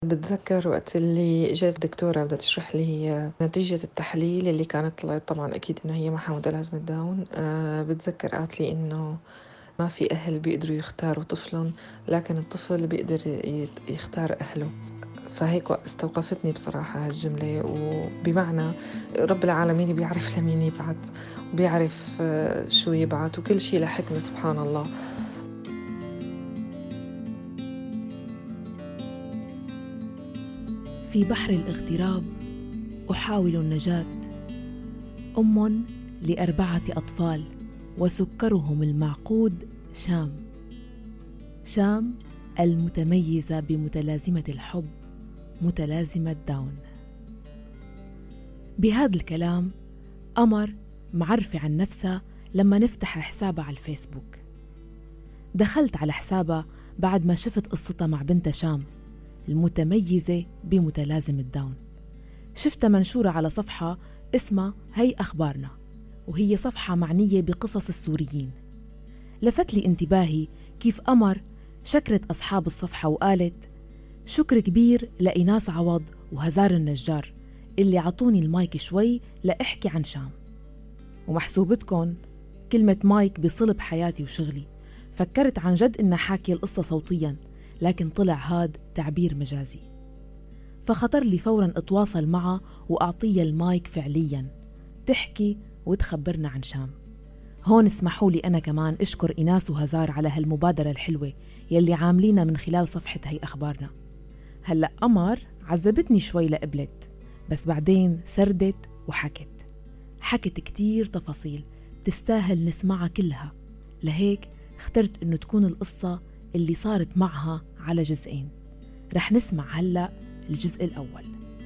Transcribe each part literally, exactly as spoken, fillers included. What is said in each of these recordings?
بتذكر وقت اللي اجت الدكتورة بدها تشرح لي نتيجة التحليل اللي كانت طلعت، طبعا أكيد إنه هي معها متلازمة داون. أه بتذكر قالت لي إنه ما في أهل بيقدروا يختاروا طفلهم، لكن الطفل بيقدر يت- يختار أهله. فهيك استوقفتني بصراحة هالجملة، وبمعنى رب العالمين بيعرف لمين يبعت، وبيعرف آه، شو يبعت، وكل شيء لحكمة سبحان الله. في بحر الاغتراب أحاول النجاة، أم لأربعة أطفال وسكرهم المعقود شام. شام المتميزة بمتلازمة الحب، متلازمة داون. بهذا الكلام قمر معرفة عن نفسها لما نفتح حسابها على الفيسبوك. دخلت على حسابها بعد ما شفت قصتها مع بنتها شام المتميزة بمتلازمة داون. شفتها منشورة على صفحة اسمها هي أخبارنا، وهي صفحة معنية بقصص السوريين. لفت لي انتباهي كيف قمر شكرت أصحاب الصفحة وقالت شكر كبير لإناس عوض وهزار النجار اللي عطوني المايك شوي لأحكي عن شام. ومحسوبتكن كلمة مايك بصلب حياتي وشغلي، فكرت عن جد إنها حاكي القصة صوتيا، لكن طلع هاد تعبير مجازي. فخطر لي فوراً اتواصل معها وأعطيها المايك فعلياً تحكي وتخبرنا عن شام. هون اسمحوا لي أنا كمان أشكر إناس وهزار على هالمبادرة الحلوة يلي عاملينها من خلال صفحة هي أخبارنا. هلأ قمر عذبتني شوي لقبلت، بس بعدين سردت وحكت حكت كتير تفاصيل تستاهل نسمعها كلها. لهيك اخترت إنه تكون القصة اللي صارت معها على جزئين. رح نسمع هلأ الجزء الأول.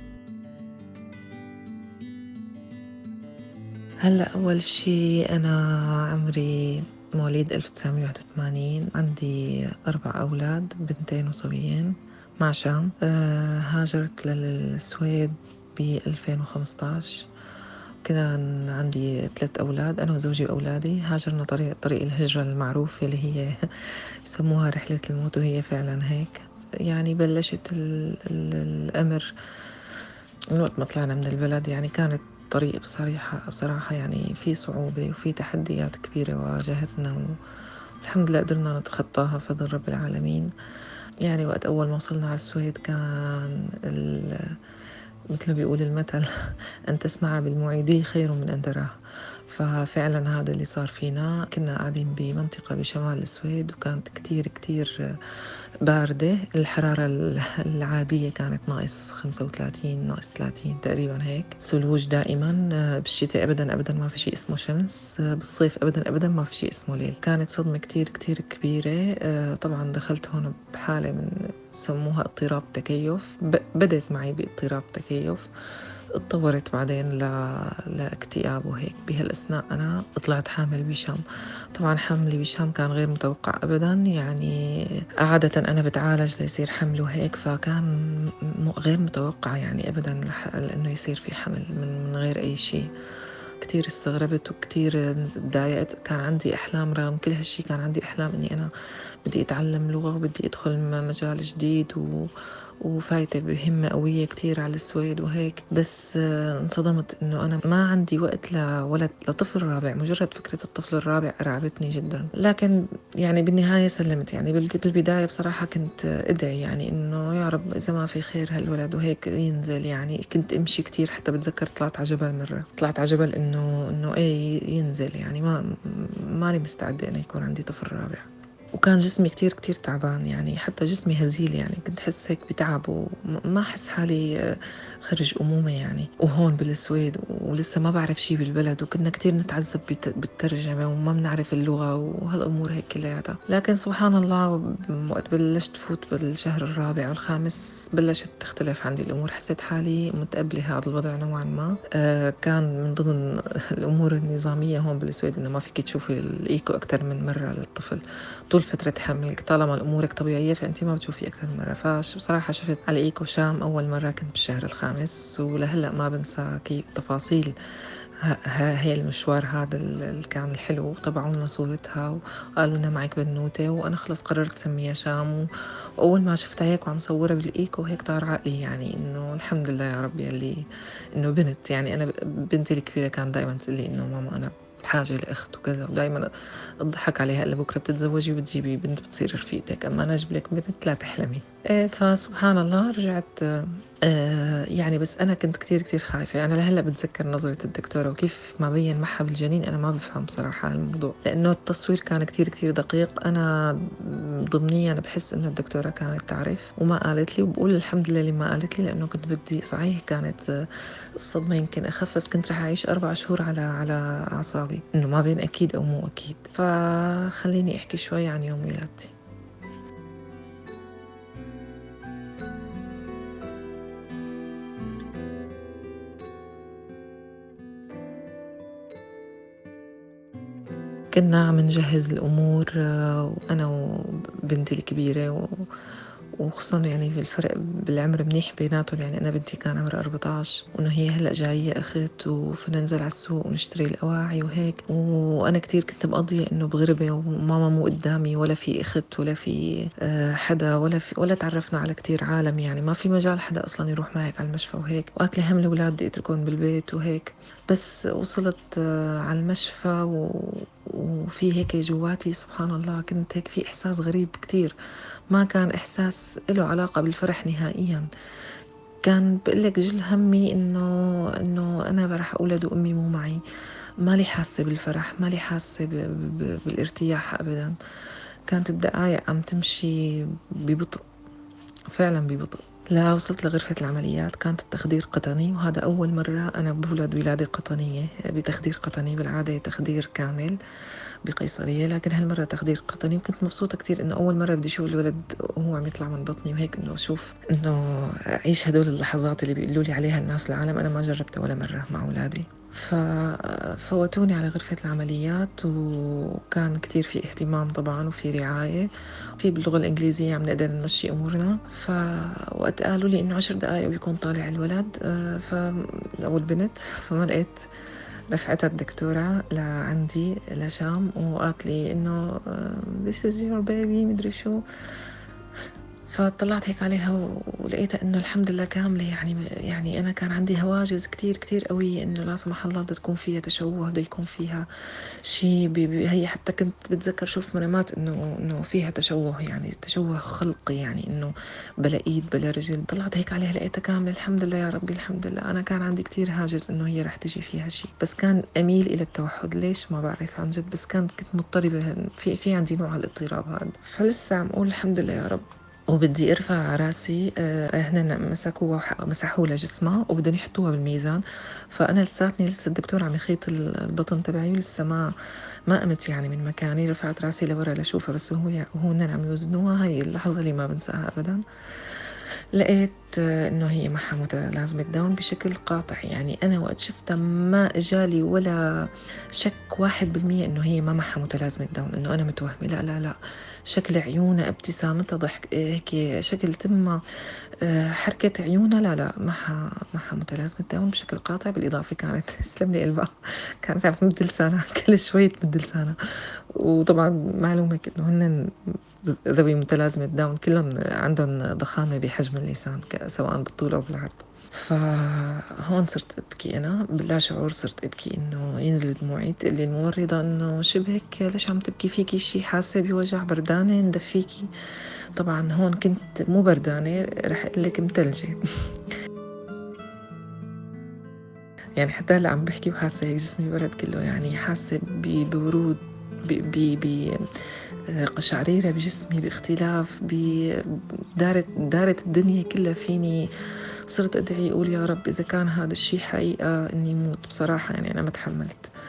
هلا أول شيء أنا عمري مواليد ألف وتسعمية وواحد وثمانين، عندي أربع أولاد، بنتين وصبيين مع شام. أه هاجرت للسويد ب ألفين وخمسطعش. كان عندي ثلاث أولاد، أنا وزوجي وأولادي. هاجرنا طريق طريق الهجرة المعروفة اللي هي بسموها رحلة الموت، وهي فعلا هيك. يعني بلشت ال ال الأمر من وقت ما طلعنا من البلد. يعني كانت طريق بصراحة بصراحة يعني في صعوبة وفي تحديات كبيرة واجهتنا، والحمد لله قدرنا نتخطاها فضل رب العالمين. يعني وقت أول ما وصلنا على السويد كان مثل ما بيقول المثل أن تسمع بالمعيدي خير من أن تراه. ففعلا هذا اللي صار فينا. كنا قاعدين بمنطقة بشمال السويد، وكانت كتير كتير باردة. الحرارة العادية كانت ناقص خمسة وثلاثين ناقص ثلاثين تقريبا هيك. ثلوج دائما. بالشتاء أبدا أبدا ما في شيء اسمه شمس. بالصيف أبدا أبدا ما في شيء اسمه ليل. كانت صدمة كتير كتير كبيرة. طبعا دخلت هون بحالة من سموها اضطراب تكيف. بدت معي باضطراب تكيف، اتطورت بعدين ل... لاكتئاب وهيك. بهالأثناء أنا طلعت حامل بشام. طبعا حملي بشام كان غير متوقع أبدا. يعني عادة أنا بتعالج ليصير حمل وهيك، فكان م... غير متوقع يعني أبدا لح... لأنه يصير في حمل من, من غير أي شيء. كتير استغربت وكتير تضايقت. كان عندي أحلام، رغم كل هالشي كان عندي أحلام أني أنا بدي أتعلم لغة وبدي أدخل مجال جديد و... وفايتة بهمة قوية كتير على السويد وهيك. بس انصدمت إنه أنا ما عندي وقت لولد لطفل رابع. مجرد فكرة الطفل الرابع أرعبتني جدا، لكن يعني بالنهاية سلمت. يعني بالبداية بصراحة كنت أدعي يعني إنه يا رب إذا ما في خير هالولد وهيك ينزل. يعني كنت أمشي كتير، حتى بتذكر طلعت على جبل مرة، طلعت على جبل إنه إنه إيه ينزل. يعني ما ماني مستعدة إنه يكون عندي طفل رابع. وكان جسمي كتير كتير تعبان، يعني حتى جسمي هزيل. يعني كنت حس هيك بتعب وما أحس حالي خرج أمومة يعني. وهون بالسويد ولسه ما بعرف شي بالبلد، وكنا كتير نتعذب بالترجمة وما بنعرف اللغة وهالأمور هيك كلياتها. لكن سبحان الله وقت بلشت فوت بالشهر الرابع والخامس بلشت تختلف عندي الأمور. حسيت حالي متقبلة هذا الوضع نوعا ما. آه كان من ضمن الأمور النظامية هون بالسويد إنه ما فيك تشوفي الإيكو أكتر من مرة للطفل. طول فترة حملك طالما أمورك طبيعية فأنت ما بتشوفي أكثر من مرة. فبصراحة شفت على إيكو شام أول مرة كنت بالشهر الخامس، ولهلأ ما بنسى كيف تفاصيل هاي المشوار هذا اللي كان الحلو. طبعوا لنا صورتها وقالوا لنا معك بنوتة، وأنا خلص قررت سميها شام. وأول ما شفتها هيك وعم صورها بالإيكو هيك طار عقلي يعني إنه الحمد لله يا ربي اللي إنه بنت. يعني أنا بنتي الكبيرة كان دائما تقول لي إنه ماما أنا بحاجة لأخت وكذا، ودائما أضحك عليها إلا بكرة بتتزوجي وبتجيبي بنت بتصير رفيقتك، أما أنا أجيب لك بنت لا تحلمي. إيه فسبحان الله رجعت. آه يعني بس أنا كنت كتير كتير خايفة. أنا لهلأ بتذكر نظرة الدكتورة وكيف ما بين معها بالجنين. أنا ما بفهم صراحة الموضوع لأنه التصوير كان كتير كتير دقيق. أنا ضمنيا أنا بحس إنه الدكتورة كانت تعرف وما قالت لي، وبقول الحمد لله اللي ما قالت لي، لأنه كنت بدي صحيح كانت الصدمة يمكن أخف، بس كنت رح أعيش أربع شهور على على أعصابي إنه ما بين أكيد أو مو أكيد. فخليني أحكي شوي عن يوم ولادتي. كنا عم نجهز الأمور وأنا وبنتي الكبيرة، وخصوصا يعني في الفرق بالعمر منيح بيناتهم. يعني أنا بنتي كان عمرها أربعة عشر، وإنه هي هلأ جاية أخت، وفينا ننزل على السوق ونشتري الأواعي وهيك. وأنا كتير كنت مقضية إنه بغربة وماما مو قدامي، ولا في أخت ولا في حدا، ولا في ولا تعرفنا على كتير عالم. يعني ما في مجال حدا أصلا يروح معك على المشفى وهيك، وأكلي هم الأولاد بدي أتركهم بالبيت وهيك. بس وصلت على المشفى و... وفي هيك جواتي سبحان الله كنت هيك في إحساس غريب كتير، ما كان إحساس له علاقة بالفرح نهائيا. كان بقلك جل همي إنه إنه أنا رح أولد وأمي مو معي. مالي حاسة بالفرح، مالي حاسة ب... ب... بالارتياح أبدا. كانت الدقايق عم تمشي ببطء، فعلا ببطء. لا وصلت لغرفة العمليات، كانت التخدير قطني، وهذا أول مرة أنا بولد ولادة قطنية بتخدير قطني. بالعادة تخدير كامل بقيصرية، لكن هالمرة تخدير قطني. وكنت مبسوطة كتير إنه أول مرة بدي أشوف الولد وهو عم يطلع من بطني وهيك، إنه أشوف إنه أعيش هدول اللحظات اللي بيقولوا لي عليها الناس العالم. أنا ما جربتها ولا مرة مع أولادي. ففوتوني على غرفة العمليات، وكان كتير في اهتمام طبعا وفي رعاية، في باللغة الإنجليزية عم نقدر نمشي أمورنا. فوقت قالوا لي إنه عشر دقايق ويكون طالع الولد ف... أو البنت، فما لقيت رفعتها الدكتورة لعندي لشام وقالت لي إنه this is your baby مدري شو. فطلعت هيك عليها ولقيتها إنه الحمد لله كاملة. يعني يعني أنا كان عندي هواجس كتير كتير قوية إنه لا سمح الله بده تكون فيها تشوه، بده يكون فيها شيء. هي حتى كنت بتذكر شوف منامات إنه إنه فيها تشوه، يعني تشوه خلقي، يعني إنه بلا إيد بلا رجل. طلعت هيك عليها لقيتها كاملة الحمد لله يا ربي الحمد لله. أنا كان عندي كتير هاجس إنه هي رح تجي فيها شيء، بس كان أميل إلى التوحد. ليش ما بعرف عن جد، بس كانت كنت مضطربة في في عندي نوع الاضطراب هذا. فلسه عم أقول الحمد لله يا رب. وبدي ارفع راسي. آه هن مسكوها مسحوا لها جسمها وبدهم يحطوها بالميزان. فانا لساتني لسه الدكتور عم يخيط البطن تبعي ولسه ما ما قمت يعني من مكاني. رفعت راسي لورا لشوفها، بس هو هون عم يوزنوها. هاي اللحظه اللي ما بنساها ابدا. لقيت انه هي معها متلازمة داون بشكل قاطع. يعني انا وقت شفتها ما اجالي ولا شك واحد بالمية انه هي ما معها متلازمة داون، انه انا متوهمة. لا لا لا، شكل عيونها، ابتسامتها، ضحك، هيك شكل تمها، حركة عيونها، لا لا معها معها متلازمة داون بشكل قاطع. بالإضافة كانت تسلم لي قلبها كانت عم تمد لسانها كل شوي تمد لسانها. وطبعا معلومك انه هن ذوي متلازمة داون كلهم عندهم ضخامة بحجم اللسان سواء بالطول أو بالعرض. فهون صرت أبكي أنا بلا شعور، صرت أبكي إنه ينزل دموعي. تقلي الممرضة إنه شبهك ليش عم تبكي، فيكي شي، حاسة بوجع، بردانة، ندفيكي. طبعا هون كنت مو بردانة، رح أقلك متلجة يعني حتى هلا عم بحكي وحاسة هيك جسمي برد كله. يعني حاسة بورود، ب ب قشعريرة بجسمي، باختلاف، بدارت دارت الدنيا كلها فيني. صرت أدعي أقول يا رب إذا كان هذا الشيء حقيقة إني موت بصراحة. يعني أنا ما تحملت.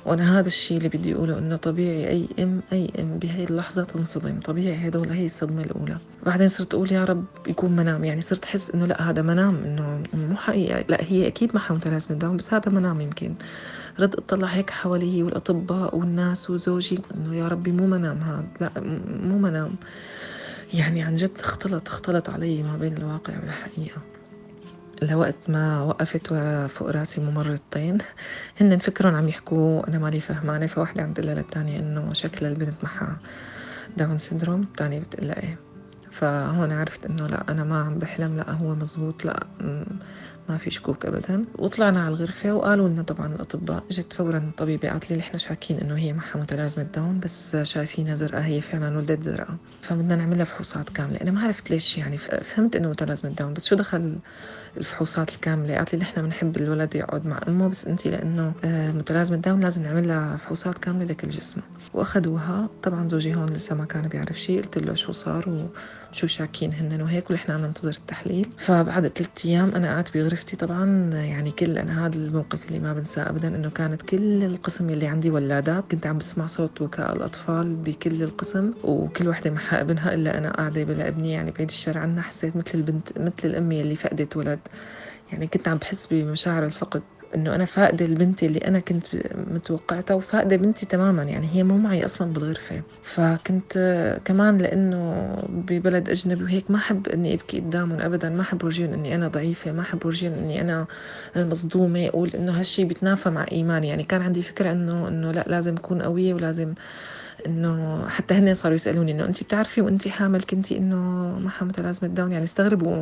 وأنا هذا الشيء اللي بدي أقوله، إنه طبيعي أي أم أي أم بهاي اللحظة تنصدم، طبيعي هدول هي الصدمة الأولى. بعدين صرت أقول يا رب يكون منام، يعني صرت أحس إنه لا هذا منام، إنه مو حقيقة، لا هي أكيد معها متلازمة داون بس هذا منام. يمكن رد أطلع هيك حوالي والأطباء والناس وزوجي إنه يا ربي مو منام هذا، لا مو منام. يعني عن جد اختلط اختلط علي ما بين الواقع والحقيقة. لوقت ما وقفت ورا فوق راسي ممرضتين هن فكرهم عم يحكوا أنا مالي فهمانة، فواحدة عم تقول للتانية إنه شكل البنت معها داون سيندروم، التانية بتقول إيه. فهون عرفت إنه لا أنا ما عم بحلم، لا هو مزبوط، لا ما في شكوك أبدا. وطلعنا على الغرفة وقالوا لنا طبعا الأطباء، جت فورا الطبيبة قالت لي نحن شاكين إنه هي معها متلازمة داون بس شايفينها زرقاء، هي فعلا ولدت زرقاء، فبدنا نعملها فحوصات كاملة. أنا ما عرفت ليش، يعني فهمت إنه متلازمة داون بس شو دخل الفحوصات الكاملة. قالت لي نحن بنحب الولد يقعد مع أمه بس أنتي لأنه متلازمة داون لازم نعمل لها فحوصات كاملة لكل جسمه. وأخذوها. طبعا زوجي هون لسه ما كان بيعرف شيء، قلت له شو صار وشو شاكين هن وهيك، ونحن عم ننتظر التحليل. فبعد ثلاثة أيام أنا قعدت بغرفتي طبعا، يعني كل أنا هذا الموقف اللي ما بنساه أبدا، إنه كانت كل القسم اللي عندي ولادات، كنت عم بسمع صوت بكاء الأطفال بكل القسم وكل وحدة معها ابنها إلا أنا قاعدة بلا ابني، يعني بعيد الشر عنها. حسيت مثل البنت مثل الأمي اللي فقدت ولد، يعني كنت عم بحس بمشاعر الفقد، إنه أنا فاقدة البنتي اللي أنا كنت متوقعتها وفاقدة بنتي تماما، يعني هي مو معي أصلا بالغرفة. فكنت كمان لأنه ببلد أجنبي وهيك ما أحب إني أبكي قدامهم أبدا، ما أحب ورجيهم إني أنا ضعيفة، ما أحب ورجيهم إني أنا مصدومة، أقول إنه هالشي بيتنافى مع إيماني. يعني كان عندي فكرة إنه إنه لا لازم أكون قوية، ولازم إنه حتى هن صاروا يسألوني إنه أنتي بتعرفي وأنتي حامل كنتي إنه معها متلازمة داون، يعني استغربوا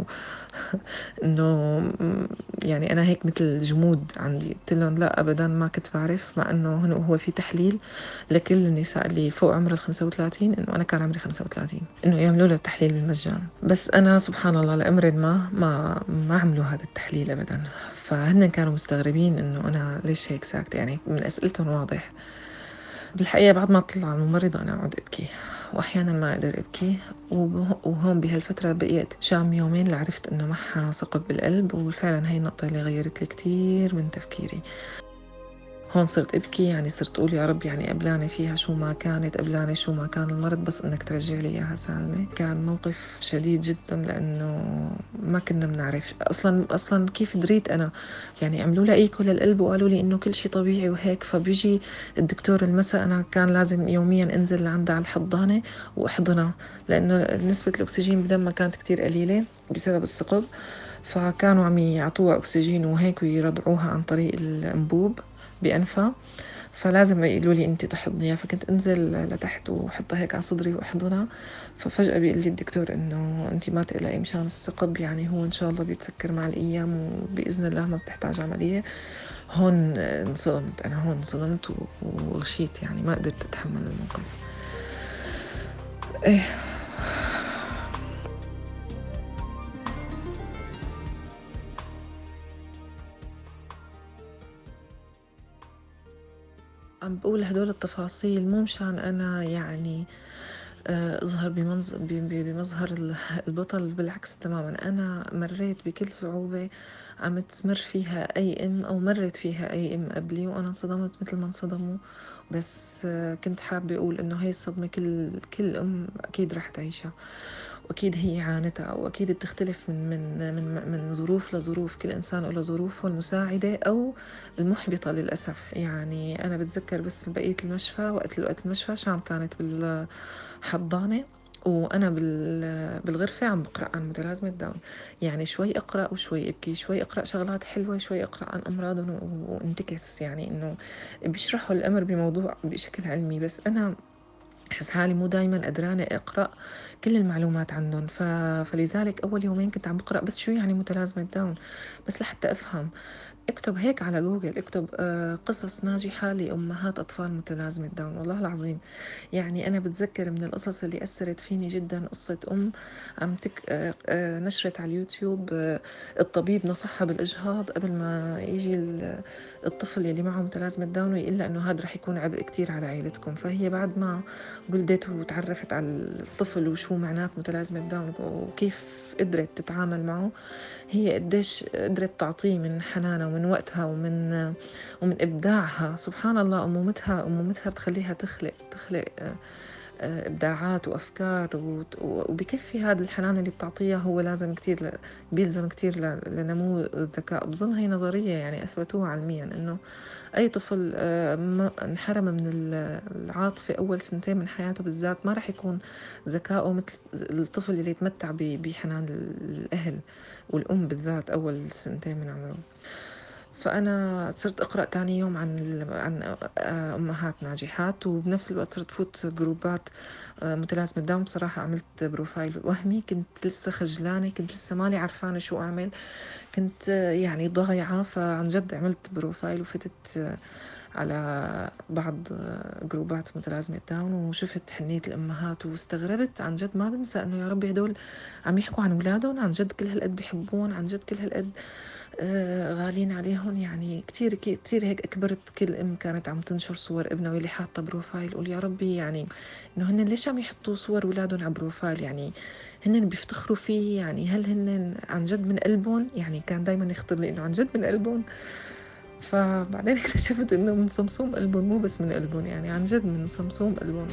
إنه يعني أنا هيك مثل جمود عندي. قلت لهم لا أبدا ما كنت بعرف، مع إنه هو في تحليل لكل النساء اللي فوق عمر الخمسة وثلاثين، إنه أنا كان عمري خمسة وثلاثين، إنه يعملوا له التحليل بالمجان. بس أنا سبحان الله لأمر ما ما ما عملوا هذا التحليل أبدا. فهن كانوا مستغربين إنه أنا ليش هيك ساكتة، يعني من أسئلتهم واضح. بالحقيقة بعد ما طلع على الممرضة أنا أقعد أبكي، وأحيانا ما أقدر أبكي. وهون بهالفترة بقيت شام يومين لعرفت إنه معها ثقب بالقلب، وفعلا هاي النقطة اللي غيرت لي كتير من تفكيري. هون صرت أبكي، يعني صرت أقول يا رب يعني قبلاني فيها شو ما كانت، قبلاني شو ما كان المرض، بس إنك ترجع لي إياها سالمة. كان موقف شديد جدا لأنه ما كنا بنعرف أصلا أصلا كيف دريت أنا. يعني عملوا لها إيكو للقلب وقالوا لي إنه كل شيء طبيعي وهيك. فبيجي الدكتور المساء، أنا كان لازم يوميا أنزل لعندها على الحضانة وأحضنها، لأنه نسبة الأكسجين بدمها كانت كتير قليلة بسبب الثقب، فكانوا عم يعطوها أكسجين وهيك ويرضعوها عن طريق الأنبوب بأنفها، فلازم يقولوا لي انت تحضنيها. فكنت انزل لتحت وحطها هيك على صدري واحضنها. ففجأة بيقول لي الدكتور انه انت ما تقلقي مشان الثقب، يعني هو ان شاء الله بيتسكر مع الايام وباذن الله ما بتحتاج عملية. هون انصدمت، انا هون انصدمت وغشيت، يعني ما قدرت اتحمل الموقف. ايه عم بقول هدول التفاصيل مو مشان أنا يعني أظهر بمنظر بمظهر البطل، بالعكس تماما. أنا مريت بكل صعوبة عم تمر فيها أي أم أو مرت فيها أي أم قبلي، وأنا انصدمت مثل ما انصدموا. بس كنت حابة أقول إنه هاي الصدمة كل كل أم أكيد رح تعيشها، وأكيد هي عانتها، وأكيد بتختلف من من من من ظروف لظروف. كل إنسان له ظروفه المساعدة أو المحبطة للأسف. يعني أنا بتذكر بس بقية المشفى، وقت الوقت المشفى شام كانت بالحضانة وأنا بالغرفة عم بقرأ عن متلازمة داون، يعني شوي أقرأ وشوي أبكي، شوي أقرأ شغلات حلوة، شوي أقرأ عن أمراض وانتكس، يعني إنه بيشرحوا الأمر بموضوع بشكل علمي، بس أنا أحس حالي مو دايما قدرانة أقرأ كل المعلومات عنهم. ف... فلذلك أول يومين كنت عم بقرأ بس شو يعني متلازمة داون، بس لحتى أفهم. اكتب هيك على جوجل، اكتب قصص ناجحة لأمهات أطفال متلازمة داون. والله العظيم يعني أنا بتذكر من القصص اللي أثرت فيني جدا قصة أم عم تك... نشرت على اليوتيوب الطبيب نصحها بالإجهاض قبل ما يجي الطفل يلي معه متلازمة داون، ويقول لها إنه هذا رح يكون عبء كتير على عائلتكم. فهي بعد ما ولدت وتعرفت على الطفل وشو معناه متلازمة داون وكيف قدرت تتعامل معه، هي قديش قدرت تعطيه من حنانها ومن وقتها ومن ومن إبداعها. سبحان الله، أمومتها أمومتها بتخليها تخلق تخلق إبداعات وأفكار، وبكفي هذا الحنان اللي بتعطيها هو لازم كتير بيلزم كتير لنمو الذكاء. بظن هي نظرية يعني أثبتوها علميا إنه أي طفل انحرم من العاطفة أول سنتين من حياته بالذات ما رح يكون ذكاؤه مثل الطفل اللي يتمتع بحنان الأهل والأم بالذات أول سنتين من عمره. فأنا صرت أقرأ تاني يوم عن عن أمهات ناجحات، وبنفس الوقت صرت فوت جروبات متلازمة داون. بصراحة عملت بروفايل وهمي، كنت لسه خجلانة، كنت لسه مالي عرفانة شو أعمل، كنت يعني ضايعة. فعن جد عملت بروفايل وفتت على بعض جروبات متلازمة داون وشفت حنية الأمهات واستغربت. عن جد ما بنسى أنه يا ربي هدول عم يحكوا عن أولادهم، عن جد كل هالقد بيحبون، عن جد كل هالقد غالين عليهم. يعني كتير كتير هيك أكبرت. كل أم كانت عم تنشر صور ابنها واللي حاطة بروفايل، قول يا ربي يعني إنه هن ليش عم يحطوا صور أولادهم على بروفايل؟ يعني هن بيفتخروا فيه؟ يعني هل هن عن جد من قلبهم؟ يعني كان دايما يخطر لي إنه عن جد من قلبهم. فبعدين اكتشفت إنه من صمصوم قلبهم، مو بس من قلبهم، يعني عن جد من صمصوم قلبهم.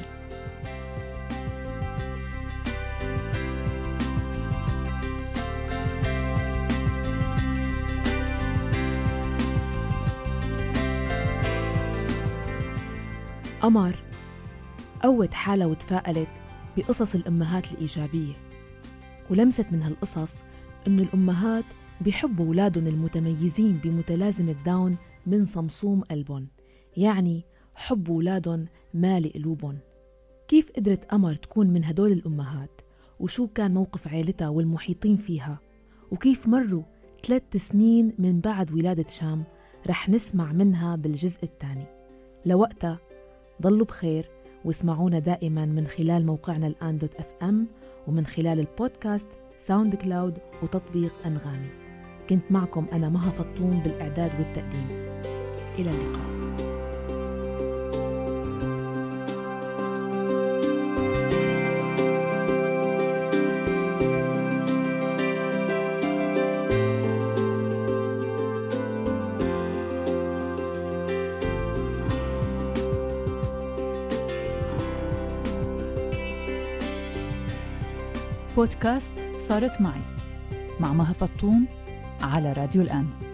قمر قوت حالها وتفائلت بقصص الأمهات الإيجابية، ولمست من هالقصص إنه الأمهات بيحبوا أولادهم المتميزين بمتلازمة داون من صمصوم قلبهم، يعني حب أولادهم مالي قلوبهم. كيف قدرت قمر تكون من هدول الأمهات؟ وشو كان موقف عائلتها والمحيطين فيها؟ وكيف مروا ثلاث سنين من بعد ولادة شام؟ رح نسمع منها بالجزء الثاني. لوقتها ضلوا بخير واسمعونا دائما من خلال موقعنا الآن دوت اف ام، ومن خلال البودكاست ساوند كلاود وتطبيق أنغامي. كنت معكم أنا مها فطوم بالإعداد والتقديم. إلى اللقاء. بودكاست صارت معي مع مها فطوم على راديو الآن.